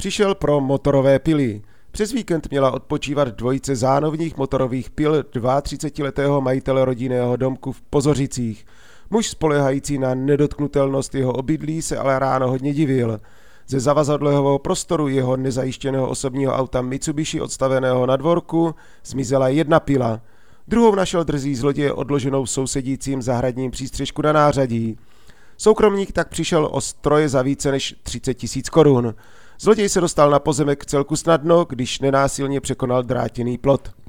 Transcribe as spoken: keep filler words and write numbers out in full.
Přišel pro motorové pily. Přes víkend měla odpočívat dvojice zánovních motorových pil třicetiletého majitele rodinného domku v Pozořicích. Muž spoléhající na nedotknutelnost jeho obydlí se ale ráno hodně divil. Ze zavazadlového prostoru jeho nezajištěného osobního auta Mitsubishi odstaveného na dvorku zmizela jedna pila. Druhou našel drzý zloděj odloženou v sousedícím zahradním přístřešku na nářadí. Soukromník tak přišel o stroje za více než třicet tisíc korun. Zloděj se dostal na pozemek celku snadno, když nenásilně překonal drátěný plot.